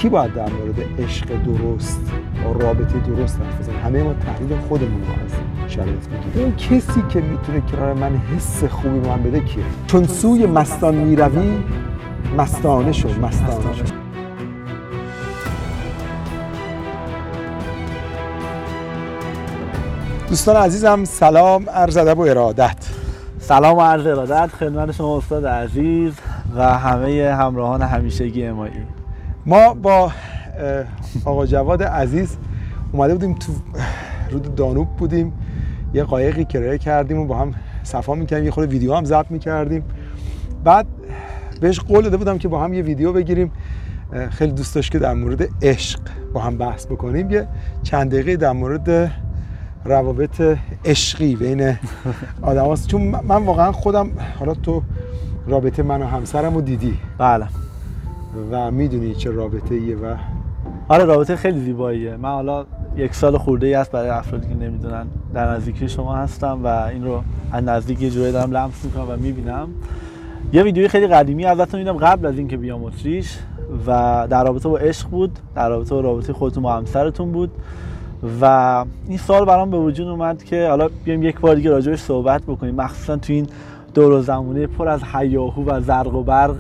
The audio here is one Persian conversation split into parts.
کی باید در مورد عشق درست و رابطه درست حرف بزنه؟ همه ما تحلیل خودمون رو از شرایط میگیم. اون کسی که میتونه کنار من حس خوبی من بده کیه؟ چون سوی مستان میروی مستانه شو. دوستان عزیزم سلام، عرض ادب و ارادت. سلام و عرض ارادت خدمت شما استاد عزیز و همه همراهان همیشگی امایی. ما با آقا جواد عزیز اومده بودیم تو رود دانوب بودیم، یه قایقی کرایه کردیم و با هم صفا می‌کردیم، یه خورده ویدیو هم ضبط می‌کردیم. بعد بهش قول داده بودم که با هم یه ویدیو بگیریم. خیلی دوست داشت که در مورد عشق با هم بحث بکنیم، یه چند دقیقه در مورد روابط عشقی بین آدم هاست. چون من واقعا خودم، حالا تو رابطه من و همسرم رو دیدی. بله. و میدونی چه رابطه ایه و آره رابطه خیلی زیباییه. من حالا یک سال خورده‌ای است برای افرادی که نمیدونن در نزدیکی شما هستم و این رو از نزدیک یه جوری دارم لمس میکنم و میبینم. یه ویدیوی خیلی قدیمی ازتون دیدم قبل از اینکه بیام اتریش و در رابطه با عشق بود، در رابطه با رابطه خودتون با همسرتون بود و این سوال برام به وجود اومد که حالا بیایم یک بار دیگه راجعش صحبت بکنیم، مخصوصا تو این دور و زمونه پر از هیاهو و زرق و برق.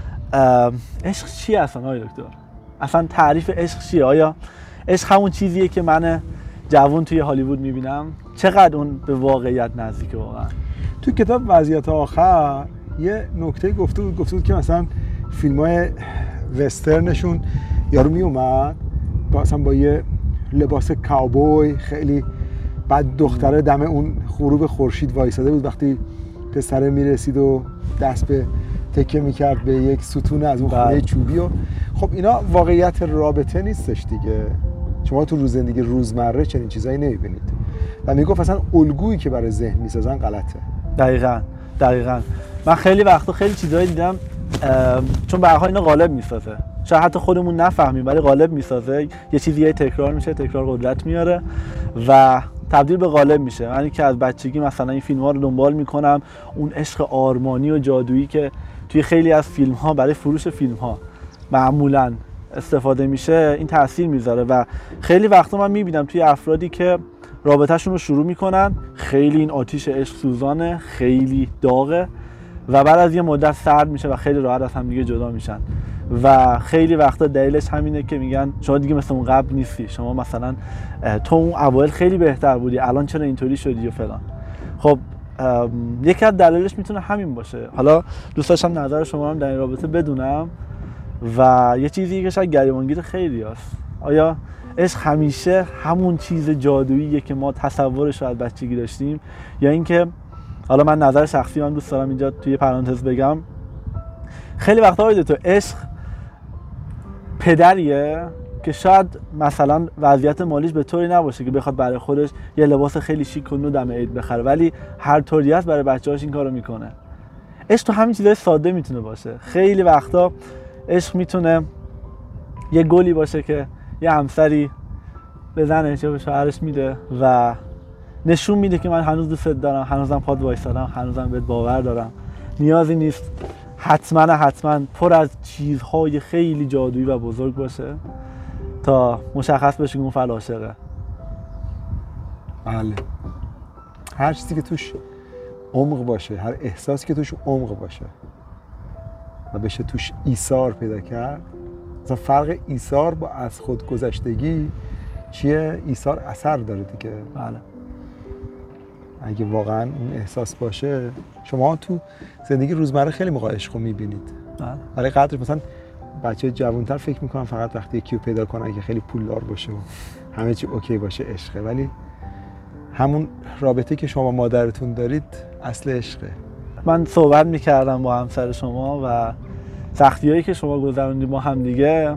عشق چیه اصلا آقای دکتر؟ اصلا تعریف عشق چیه؟ آیا عشق همون چیزیه که من جوان توی هالیوود میبینم؟ چقدر اون به واقعیت نزدیکه واقعا؟ تو کتاب وضعیت آخر یه نکته گفته بود که مثلا فیلم‌های وسترنشون یارو میومد مثلا با یه لباس کاوبوی خیلی، بعد دختره دم اون غروب خورشید وایساده بود، وقتی پسره میرسید و دست به تکه میکرد به یک ستون از اون خونه چوبی. و خب اینا واقعیت رابطه نیستش دیگه. شما تو زندگی روزمره چنین چیزایی نمیبینید و میگفت اصلا الگویی که برای ذهن میسازن غلطه. دقیقاً من خیلی وقتا خیلی چیزایی دیدم چون به هر حال اینا غالب میسازه، شاید حتی خودمون نفهمیم ولی غالب میسازه. یه چیزی تکرار میشه، تکرار قدرت میاره و تبدیل به غالب میشه. من که از بچگی مثلا این فیلم‌ها رو دنبال میکنم، اون عشق آرمانی و جادویی که توی خیلی از فیلم‌ها برای فروش فیلم‌ها معمولاً استفاده میشه این تاثیر میذاره و خیلی وقتا من میبینم توی افرادی که رابطه‌شون رو شروع میکنن خیلی این آتیش عشق سوزانه، خیلی داغه و بعد از یه مدت سرد میشه و خیلی راحت از هم دیگه جدا میشن و خیلی وقتا دلیلش همینه که میگن شما دیگه مثل اون قبل نیستی، شما مثلا تو اون اوایل خیلی بهتر بودی، الان چرا اینطوری شدی و فلان. خب یکی از دلایلش میتونه همین باشه. حالا دوست داشتم نظر شما هم در این رابطه بدونم و یه چیزی که شاید گریبانگیر خیلی هست، آیا عشق همیشه همون چیز جادوییه که ما تصورش رو از بچگی داشتیم یا اینکه حالا من نظر شخصی من دوست دارم اینجا توی پرانتز بگم، خیلی وقتا آیده تو عشق پدریه که شاید مثلا وضعیت مالیش به طوری نباشه که بخواد برای خودش یه لباس خیلی شیک و نو دم عید بخره، ولی هر طوری هست برای بچه‌هاش این کارو میکنه. عشق تو همین چیزای ساده میتونه باشه. خیلی وقتا عشق میتونه یه گلی باشه که یه همسری به زنش یا به شوهرش میده و نشون میده که من هنوز دوست دارم، هنوزم پاد وایسادم، هنوزم بهت باور دارم. نیازی نیست حتما پر از چیزهای خیلی جادویی و بزرگ باشه تا مشخص بشه که اون فرد عاشقه. بله، هر چیزی که توش عمق باشه، هر احساسی که توش عمق باشه و بشه توش ایثار پیدا کرد. مثلا فرق ایثار با از خود گذشتگی چیه؟ ایثار اثر داره دیگه. بله. اگه واقعا اون احساس باشه، شما تو زندگی روزمره خیلی موقع عشق رو میبینید. بله. برای قدر مثلا بچه جوانتر فکر میکنن فقط وقتی یکی رو پیدا کنن که خیلی پولدار باشه و همه چی اوکی باشه عشقه، ولی همون رابطه که شما با مادرتون دارید اصل عشقه. من صحبت میکردم با همسر شما و سختیایی که شما گذروندید با هم دیگه،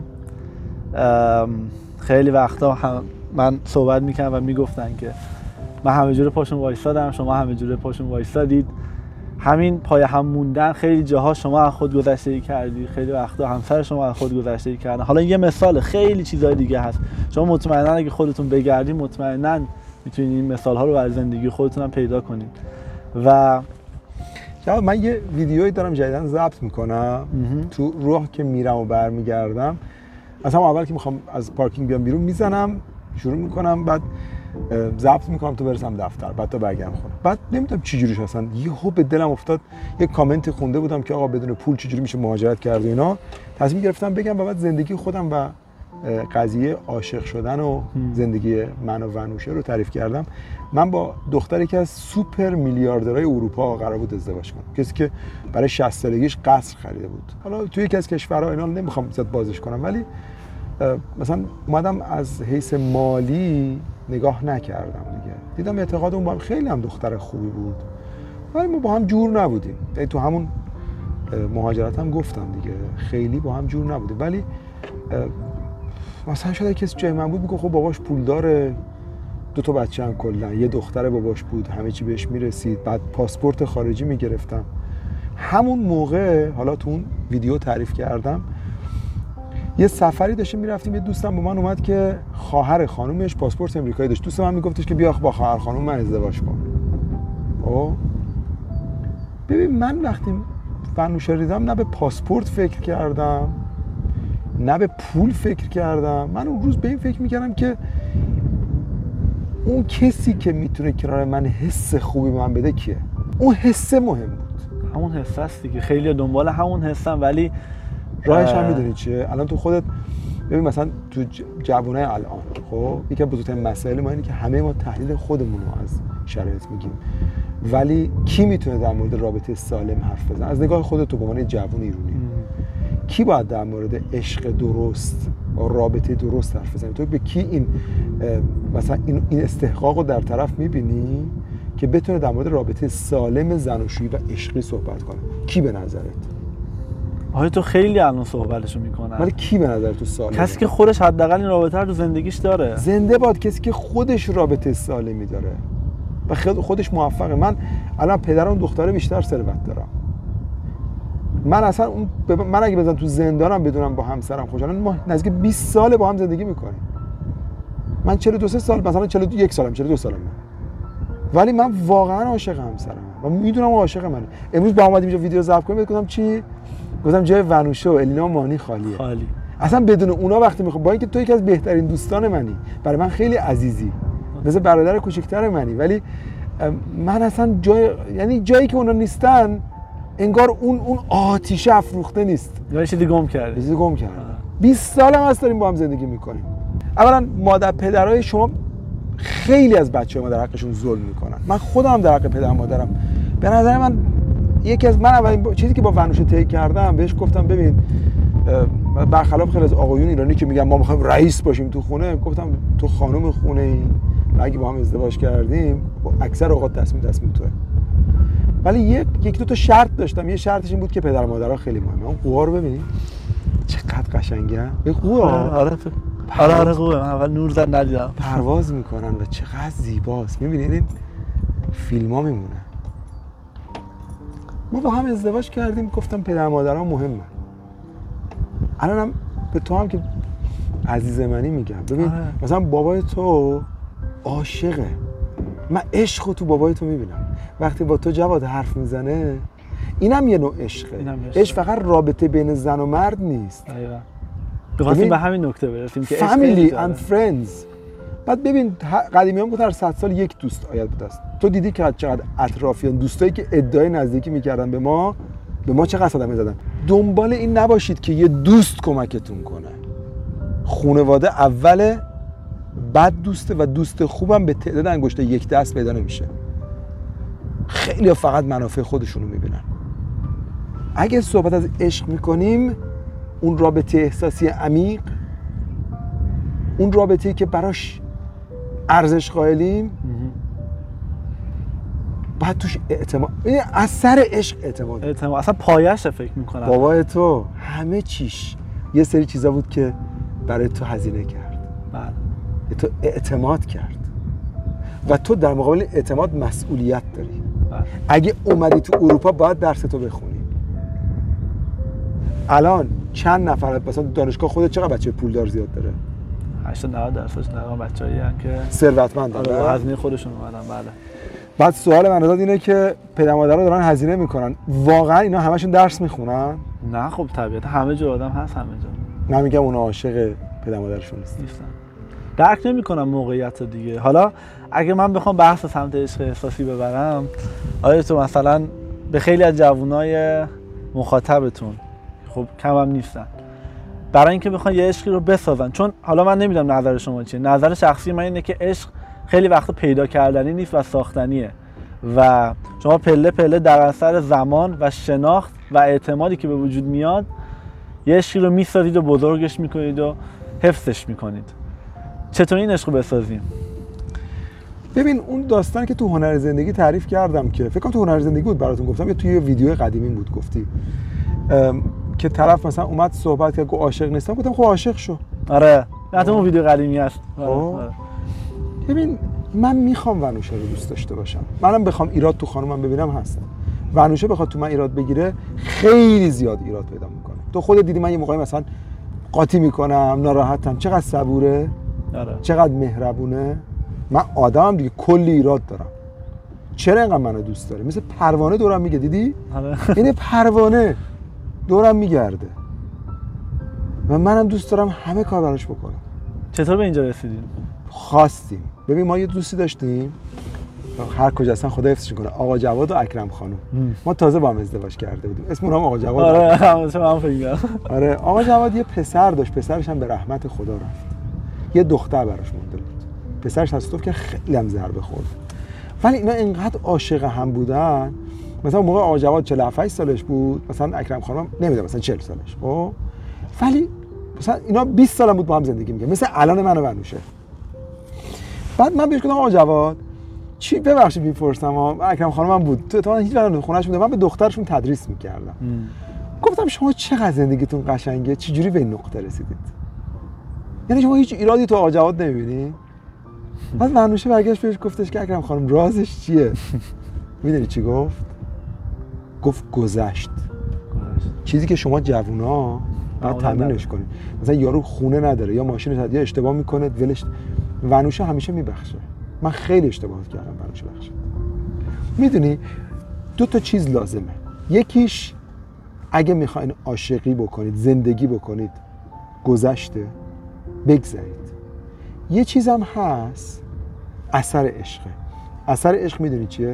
خیلی وقتا من صحبت میکردم و میگفتن که من همه جوره پاشون وایسادم، شما همه جوره پاشون وایسادید. همین پای هم موندن خیلی جاها شما از خود گذشتگی کردی، خیلی وقتا همسر شما از خود گذشتگی کردن. حالا یه مثال، خیلی چیزای دیگه هست. شما مطمئنا اگه خودتون بگردید مطمئنا میتونید این مثال ها رو برای زندگی خودتون هم پیدا کنید. و من یه ویدیویی دارم جدیداً ضبط میکنم تو راه که میرم و برمیگردم مثلا اول که میخوام از پارکینگ بیام بیرون میزنم، شروع میکنم، بعد ضبط میکنم تا برسم دفتر، بعد تا برگردم خونه. بعد نمیدونم چه جوریش اصلا یهو به دلم افتاد یه کامنت خونده بودم که آقا بدون پول چجوری میشه مهاجرت کرد و اینا. تصمیم گرفتم بگم و بعد زندگی خودم و قضیه عاشق شدن و زندگی من و ونوشه رو تعریف کردم. من با دختری که از سوپر میلیاردرهای اروپا قرار بود ازدواج کنم، کسی که برای 60 سالگیش قصر خریده بود. حالا توی یکی از کشورها، اینا نمیخوام زیاد بازش کنم، ولی مثلا اومدم از حیث مالی نگاه نکردم دیگه. دیدم اعتقاد اون با هم خیلی هم دختر خوبی بود، ولی ما با هم جور نبودیم. تو همون مهاجرت هم گفتم دیگه، خیلی با هم جور نبودیم. ولی مثلا شاید کسی جای من بود میگه خب باباش پول داره، 2 تا بچه هم کلا، یه دختر باباش بود، همه چی بهش میرسید، بعد پاسپورت خارجی میگرفتم. همون موقع حالا تو اون ویدیو تعریف کردم یه سفری داشتیم میرفتیم، یه دوستم با من اومد که خواهر خانومش پاسپورت امریکایی داشت. دوست من میگفتش که بیا با خواهر خانوم من ازدواج کن. ببین من وقتی ونوشه ریدم نه به پاسپورت فکر کردم نه به پول فکر کردم. من اون روز به این فکر میکردم که اون کسی که میتونه کنار من حس خوبی من بده کیه. اون حس مهم بود. همون حس هست دیگه، خیلی دنبال همون حسن، ولی راهش هم میدونی چیه؟ الان تو خودت ببین مثلا تو جوانای الان خب یکی از بزرگترین مسائل ما اینه که همه ما تحلیل خودمون رو از شرایط میگیم، ولی کی میتونه در مورد رابطه سالم حرف بزنه؟ از نگاه خودت تو به عنوان جوان ایرانی کی باید در مورد عشق درست و رابطه درست حرف بزنه؟ تو به کی این مثلا این استحقاق رو در طرف میبینی که بتونه در مورد رابطه سالم زناشویی و عشقی صحبت کنه؟ کی به نظرت؟ آره تو خیلی الان صحبتشو میکنن، ولی کی به نظر تو سالمه؟ کسی که خودش حداقل این رابطه رو تو زندگیش داره. زنده باد کسی که خودش رابطه سالمی داره و خودش موفقه. من الان پدرم دختره بیشتر ثروت دارم. من اصلا من اگه بزنم تو زندانم بدونم با همسرم خوشحالم، ما نزدیک 20 ساله با هم زندگی میکنیم. من 42 سال مثلا 41 سالم 42 سالم، ولی من واقعا عاشق همسرم و میدونم عاشق منه. امروز با اومدیم اینجا ویدیو ضبط کنیم، گفتم چی؟ گفتم جای ونوشه و الینا مانی خالیه. خالی. اصلا بدون اونا وقتی میخوام، با اینکه تو یکی از بهترین دوستان منی، برای من خیلی عزیزی، مثل برادر کوچیک‌تر منی، ولی من اصلا جایی که اونا نیستن انگار اون آتیش افروخته نیست. یا چیزی گم کرده. 20 سال هم هست داریم با هم زندگی میکنیم. اولا مادر پدرای شما خیلی از بچه‌ها ما در حقشون ظلم میکنن. من خودم در حق پدر مادرم به نظر من من اولین چیزی که با ونوشه طی کردم بهش گفتم ببین، برخلاف خیلی از آقایون ایرانی که میگن ما میخوایم رئیس باشیم تو خونه، گفتم تو خانم خونه ای و اگه با هم ازدواج کردیم اکثر اوقات تصمیم توه. ولی یک دو تا شرط داشتم. یه شرطش این بود که پدر مادرها خیلی مهمه. اون قوها رو ببین چقدر قشنگه. این قوه آره قوه. من اول نور زد ندیدم. پرواز میکنن و چقدر زیباست. میبینید این فیلم‌ها میمونه. ما با هم ازدواج کردیم، گفتم پدر مادرها مهمه. الانم به تو هم که عزیز منی میگم، ببین مثلا بابای تو عاشقه. من عشقو تو بابای تو میبینم. وقتی با تو جواد حرف میزنه اینم یه نوع عشقه. عشق فقط رابطه بین زن و مرد نیست. دقیقاً. بخواستیم به همین نکته برسیم که family and friends. بعد ببین قدیمی‌ها میگفتن هر 100 سال یک دوست آید بوده است. تو دیدی که چقدر اطرافیان دوستایی که ادعای نزدیکی میکردن به ما چقدر صدمه زدن. دنبال این نباشید که یه دوست کمکتون کنه. خانواده اوله، بعد دوسته و دوست خوبم به تعداد انگشت یک دست پیدا نمیشه. خیلی فقط منافع خودشونو میبینن. اگه صحبت از عشق میکنیم، اون رابطه احساسی عمیق، اون رابطه‌ای که براش ارزش قائلیم، بعد توش اعتماد، این اثر عشق اعتماد اصلا پایه‌اش فکر میکنم. بابای تو همه چیش یه سری چیزا بود که برای تو هزینه کرد. بله. تو اعتماد کرد و تو در مقابل اعتماد مسئولیت داری. بله. اگه اومدی تو اروپا باید درستو بخونی. الان چند نفر مثلا دانشگاه خودت چقدر بچه پولدار زیاد داره؟ 80-90% بچه‌ای ان که ثروتمندن. آره هزینه خودشون اومدن. بله. بعد سوال من ازت اینه که پدر مادرها دارن هزینه میکنن، واقعا اینا همشون درس میخونن؟ نه خب طبیعتا همه جور آدم هست همه جا. نمیگم اونا عاشق پدر مادرشون نیستن. درک نمی‌کنم موقعیت دیگه. حالا اگه من بخوام بحث سمت عشق احساسی ببرم، آیا تو مثلا به خیلی از جوانای مخاطبتون خب کم هم نیستن، برای اینکه بخوان یه عشقی رو بسازن، چون حالا من نمیدونم نظر شما چیه، نظر شخصی من اینه که عشق خیلی وقت پیدا کردنی نیست و ساختنیه و شما پله پله در اثر زمان و شناخت و اعتمادی که به وجود میاد یه عشقی رو میسازید و بزرگش میکنید و حفظش میکنید. چطور این عشق رو بسازیم؟ ببین اون داستانی که تو هنر زندگی تعریف کردم که فکر کنم تو هنر زندگی بود براتون گفتم یا توی ویدیو قدیمی بود گفتی که طرف مثلا اومد صحبت کرد گفت عاشق نیستم، گفتم خب عاشق شو. آره نه تو اون ویدیو قدیمی هست. ببین من میخوام ونوشه رو دوست داشته باشم، منم بخوام ایراد تو خانومم ببینم هست، ونوشه بخواد تو من ایراد بگیره خیلی زیاد ایراد پیدا میکنه. تو خودت دیدی من یه موقعی مثلا قاطی میکنم، ناراحتم، چقدر صبوره، چقدر مهربونه. من آدمم دیگه کلی ایراد دارم، چرا اینقدر منو دوست داره؟ مثل پروانه دورم میگه، دیدی؟ این پروانه دورم میگرده و منم دوست دارم همه کار براش بکنم. چطور به اینجا رسیدیم؟ خواستیم. ببین ما یه دوستی داشتیم هر کجا هستن خدا حفظش کنه، آقا جواد و اکرم خانم. ما تازه با هم ازدواج کرده بودیم، اسم اونم آقا جواد. آره هم فکر آره آقا جواد یه پسر داشت، پسرش هم به رحمت خدا رفت، یه دختر براش مونده بود. پسرش تصادف که خیلی هم ضربه خورد، ولی اینا اینقدر عاشق هم بودن. مثلا موقع آقا جواد 47 سالش بود، مثلا اکرم خانم نمیدونم مثلا 40 سالش، خب ولی مثلا اینا 20 سال هم بود با هم زندگی می‌کردن، مثل الان من و ونوشه. بعد من بهش گفتم آقا جواد چی ببخشید میپرسم، اکرم خانم هم بود تو هیچ وقت خونه‌اش بوده، من به دخترشون تدریس می‌کردم. گفتم شما چقدر زندگیتون قشنگه، چه جوری به این نقطه رسیدید؟ یعنی شما هیچ ایرادی تو آقا جواد نمی‌بینی؟ بعد ونوشه برگشت بهش گفتش که اکرم خانم رازش چیه؟ میدونی چی گفت؟ گفت گذشت. چیزی که شما جوونا باید تمرینش کنید. مثلا یارو خونه نداره یا ماشین نداره یا اشتباه میکنه ولش، ونوشه همیشه میبخشه. من خیلی اشتباهات کردم، ونوشه بخشه. میدونی دو تا چیز لازمه، یکیش اگه میخواین عاشقی بکنید، زندگی بکنید، گذشته بگذرید. یه چیزم هست اثر عشقه. اثر عشق میدونی چیه؟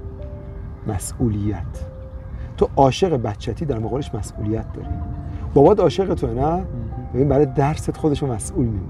مسئولیت. تو عاشق بچتی در مقابلش مسئولیت داری. بابات عاشق تو نه؟ ببین برای درست خودشو مسئول میمونه.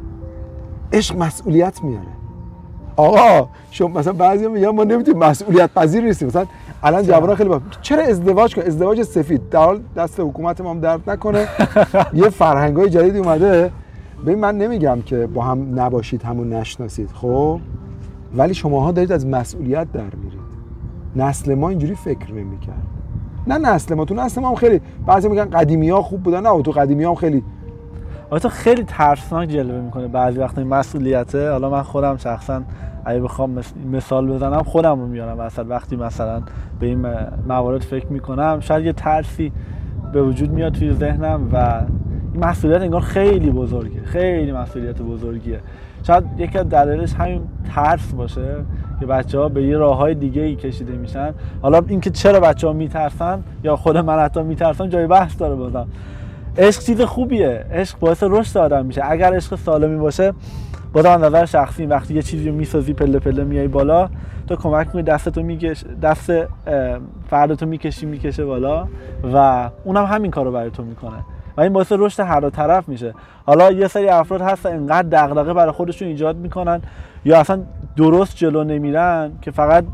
عشق مسئولیت میاره. آقا شما مثلا بعضیا میگن ما نمیتونیم، مسئولیت پذیر نیستیم. مثلا الان جوونا خیلی چرا ازدواج کن؟ ازدواج سفید در حال دست حکومت ما هم درد نکنه. یه فرهنگای جدیدی اومده. ببین من نمیگم که با هم نباشید همون نشناسید، خب ولی شماها دارید از مسئولیت در میرید. نسل ما اینجوری فکر نمی‌کرد. نه نسل ما، تو نسل ما هم خیلی بعضی میگن قدیمی‌ها خوب بودن، نه تو قدیمی‌ها هم خیلی البته خیلی ترسناک جلوه میکنه بعضی وقتا این مسئولیته. حالا من خودم شخصا اگه بخوام مثال بزنم خودم رو میارم مثلا وقتی مثلا به این موارد فکر میکنم شاید یه ترسی به وجود میاد توی ذهنم و این مسئولیت انگار خیلی بزرگه، خیلی مسئولیت بزرگیه. شاید یکی از دلایلش همین ترس باشه که بچه‌ها به یه راههای دیگه‌ای کشیده میشن. حالا اینکه چرا بچه‌ها میترسن یا خود من حتی میترسم جای بحث داره. بازم عشق چیز خوبیه، عشق باعث رشد آدم میشه. اگر عشق سالمی باشه، بازم از نظر شخصی وقتی یه چیزی رو میسازی پله پله میای بالا، تو کمک می‌کنی دست فردتو میکشه بالا و اونم همین کارو برای تو میکنه و این باعث رشد هر دو طرف میشه. حالا یه سری افراد هستن انقدر دغدغه برای خودشون ایجاد میکنن یا اصلا درست جلو نمیرن که فقط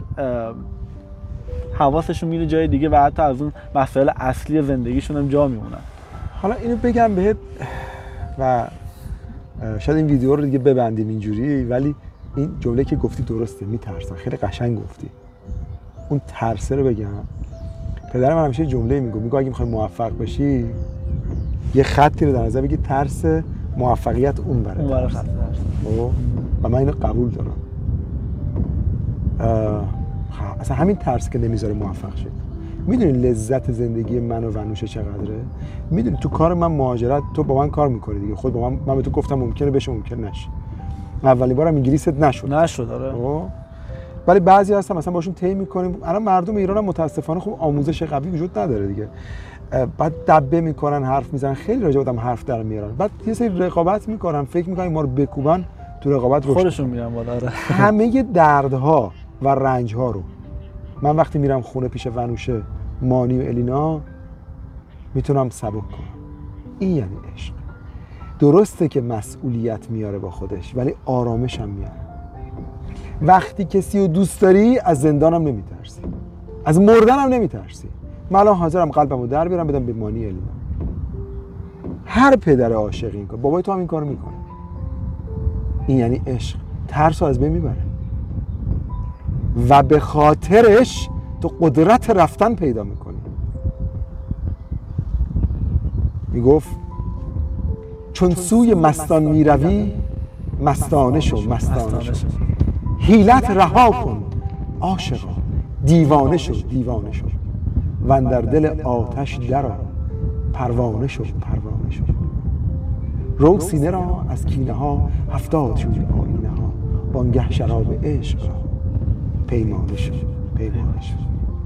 حواسشون میره جای دیگه و حتی از اون مسائل اصلی زندگیشون هم جا میمونن. حالا اینو بگم بهت و شاید این ویدیو رو دیگه ببندیم اینجوری، ولی این جمله که گفتی درسته، میترسن. خیلی قشنگ گفتی. اون ترسه رو بگم. پدرم من همیشه جمله میگه اگه میخوای موفق بشی یه خطی رو در نظر بگی، ترس موفقیت اون بره. و من اینو قبول دارم. اصلا همین ترس که نمیذاره موفق شد. میدونی لذت زندگی من و ونوشه چقدره؟ میدونی تو کار من مهاجرت، تو با من کار میکنی دیگه، خود با من به تو گفتم ممکنه بشه ممکن نشه. اولین بارم انگلیست نشد. آره. ولی بعضی هستن مثلا باشون طی می‌کنیم. الان مردم ایران هم متاسفانه خب آموزش قوی وجود نداره دیگه، بعد دبه میکنن، حرف میزنن، خیلی راجع به آدم حرف در میارن، بعد یه سری رقابت میکنن، فکر میکنن ما رو بکوبن، تو رقابت خودشون میرن بالا. همه دردها و رنجها رو من وقتی میرم خونه پیش ونوشه، مانی و الینا میتونم سبک کنم. این یعنی عشق. درسته که مسئولیت میاره با خودش، ولی آرامش هم میاره. وقتی کسی رو دوست داری از زندانم نمیترسی، از مردنم نمیترسی. من الان حاضرم قلبمو در بیارم بدم به مانی الینا. هر پدر عاشق این کار، بابای تو هم این کارو میکنه. این یعنی عشق. ترس رو از بین میبره و به خاطرش تو قدرت رفتن پیدا میکنی. میگفت چون سوی مستان میروی مستانه شو، مستانه شو. حیلت رها کن عاشقا، دیوانه شو، دیوانه شو. و در دل آتش درآ، پروانه شو، پروانه شو. رو سینه را از کینه ها 70 شوی آینه ها، وانگه شراب عشق را پیمانه شو، پیمانه شو.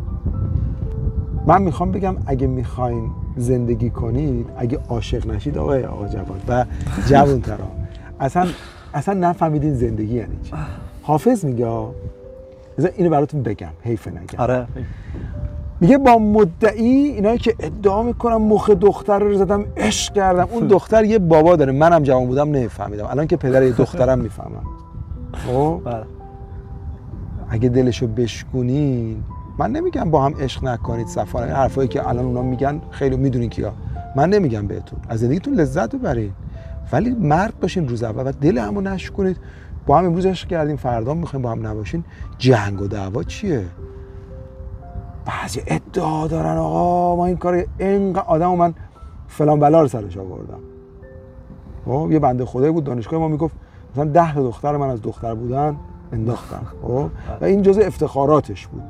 من میخوام بگم اگه میخواین زندگی کنید، اگه عاشق نشید آقا جوان و جوان‌ترا، اصلا نفهمیدین زندگی یعنی چی. حافظ میگه، اینو براتون بگم، حیف نگم. آره. میگه با مدعی، اینایی که ادعا میکنم مخ دختر رو زدم عشق کردم، اون دختر یه بابا داره، منم جوان بودم نمیفهمیدم، الان که پدر یه دخترم میفهمم. خب اگه دلشو بشکونین، من نمیگم با هم عشق نکنید، صفا، حرفایی که الان اونا میگن خیلی میدونین کیا، من نمیگم بهتون، از زندگیتون لذت ببرید، ولی مرد باشین روز اول و دل همو نشکنید. با هم امروز عشق کردیم، فردا میخوایم با هم نباشین، جنگ و دعوا چیه؟ بعضی ادعا دارن آقا ما این کار، اینقدر آدمو من فلان بلا رو سرش آوردم. خب یه بنده خدایی بود دانشگاه ما میگفت مثلا 10 تا دختر من از دختر بودن انداختم. خب و این جزء افتخاراتش بود.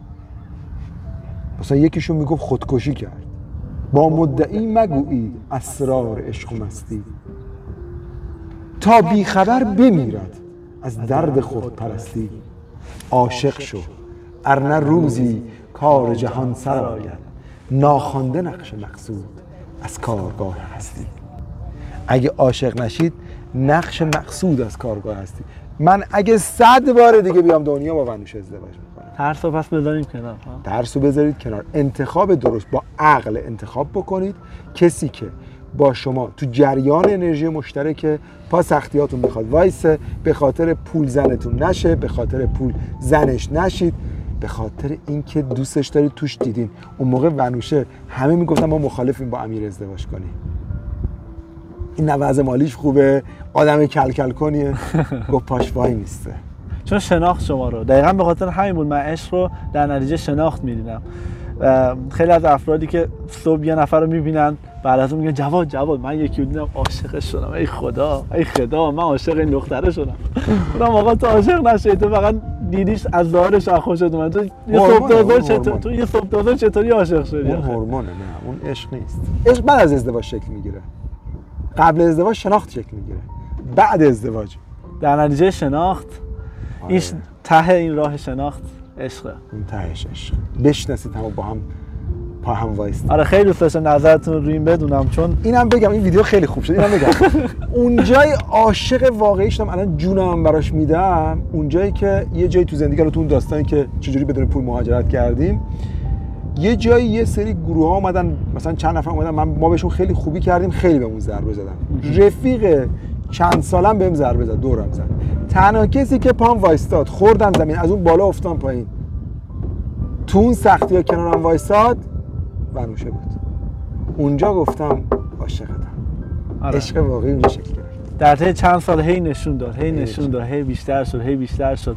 مثلا یکیشون میگفت خودکشی کرد. با مدعی مگویید اسرار عشق و مستی، تا بی خبر بمیرد از درد خودپرستی. عاشق شو ارنه روزی کار جهان سر آید، ناخوانده نقش مقصود از کارگاه هستی. اگه عاشق نشید نقش مقصود از کارگاه هستی. من اگه 100 بار دیگه بیام دنیا با ونوشه ازدواج میکنم. ترسو پس بذاریم کنار. ترسو بذارید کنار. انتخاب درست با عقل انتخاب بکنید. کسی که با شما تو جریان انرژی مشترکه، پا سختیاتون بخواد وایسه، به خاطر پول زنتون نشه، به خاطر پول زنش نشید، به خاطر اینکه دوستش دارید توش دیدین. اون موقع ونوشه همه میگفتن ما مخالفیم با امیر ازدواج کنی، این نه وضع مالیش خوبه، آدم کلکل کنیه، گفت پاش وای میسته. چون شناخت شما رو، دقیقاً به خاطر همین بود من عشق رو در نتیجه شناخت می‌دیدم. خیلی از افرادی که صبح یه نفر رو می‌بینن بعد از اون میگن جواد من یکی رو دیدم عاشقش شدم، ای خدا من عاشق این دختره شدم. اونم آقا تو عاشق نشی، تو فقط دیدیش از ظاهرش خوشت اومد. تو یه صبح تازه چطوری عاشق شدی؟ اون هورمونه، نه اون عشق نیست. عشق بعد از ازدواج شکل میگیره. قبل ازدواج شناخت شکل میگیره، بعد ازدواج در نتیجه شناخت. این ته این راه شناخت عشقه. اون تهش عشق. بشناسید هم با هم پا هم وایستید. آره خیلی دوست داشتم نظرتون رو روی این بدونم، چون اینم بگم این ویدیو خیلی خوب شد. اینم بگم اونجای عاشق واقعی شدم، الان جونم براش میدم. اونجایی که یه جایی تو زندگی، تو اون داستانی که چجوری بدون پول مهاجرت کردیم، یه جایی یه سری گروه ها اومدن، مثلا چند نفر اومدن، ما بهشون خیلی خوبی کردیم، خیلی بهمون ضربه زدن. رفیق چند سالم بهم ضربه زد، دورم زد. تنها کسی که پام وایستاد، خوردم زمین، از اون بالا افتادم پایین، تو اون سختی‌ها کنارم وایستاد، ونوشه بود. اونجا گفتم عاشقتم. آره. عشق واقعی اونجا شکل گرفت. در طی چند سال هی نشون داد، هی بیشتر شد.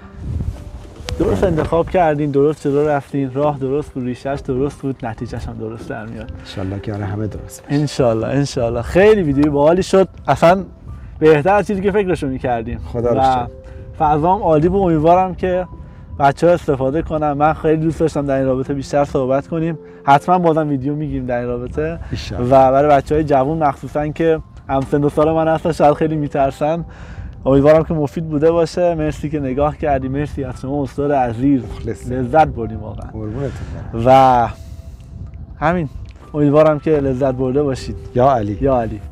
درست انتخاب کردین، درست جلو رفتین، راه درست بود، ریشش درست بود، نتیجهش هم درست در میاد. انشالله که آره همه درست بشه. انشالله. خیلی ویدیو باحالی شد، اصلا بهتر از چیزی که فکرشو می‌کردیم. خدا رو شکر. فضام عالی بود، امیدوارم که بچه‌ها استفاده کنن. من خیلی دوست داشتم در این رابطه بیشتر صحبت کنیم. حتما بازم ویدیو میگیریم در این رابطه و برای بچه‌های جوان مخصوصا که همسن و سال من هستن شاید خیلی میترسن، امیدوارم که مفید بوده باشه. مرسی که نگاه کردی، مرسی از شما استاد عزیز، لذت بردیم واقعا. و همین، امیدوارم که لذت برده باشید. یا علی. یا علی.